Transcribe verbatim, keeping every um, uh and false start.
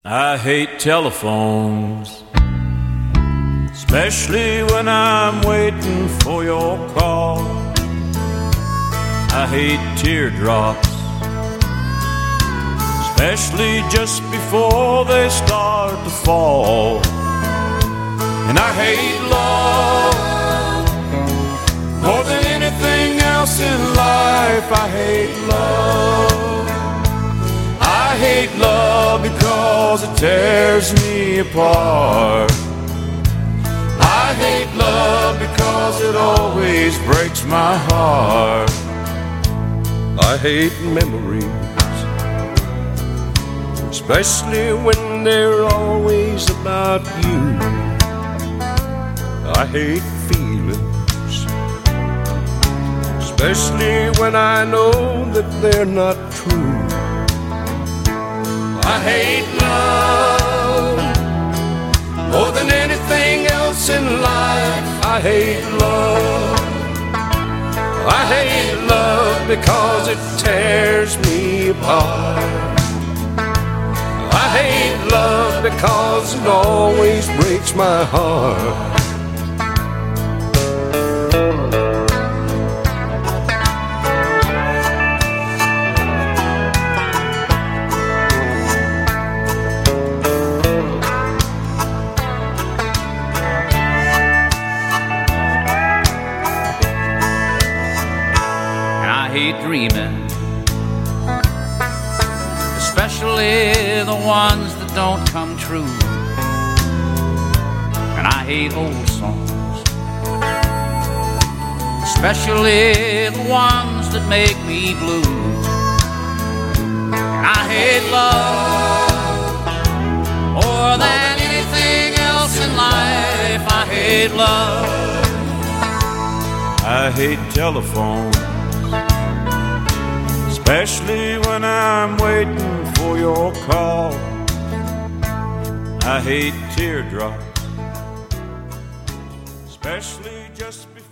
I hate telephones, especially when I'm waiting for your call. I hate teardrops, especially just before they start to fall. And I hate love more than anything else in life. I hate love. I hate love because it tears me apart. I hate love because it always breaks my heart. I hate memories, especially when they're always about you. I hate feelings, especially when I know that they're not true. I hate love more than anything else in life. I hate love. I hate love because it tears me apart. I hate love because it always breaks my heart. I hate dreaming, especially the ones that don't come true. And I hate old songs, especially the ones that make me blue. And I hate love more than anything else in life. I hate love. I hate telephones, especially when I'm waiting for your call. I hate teardrops, especially just before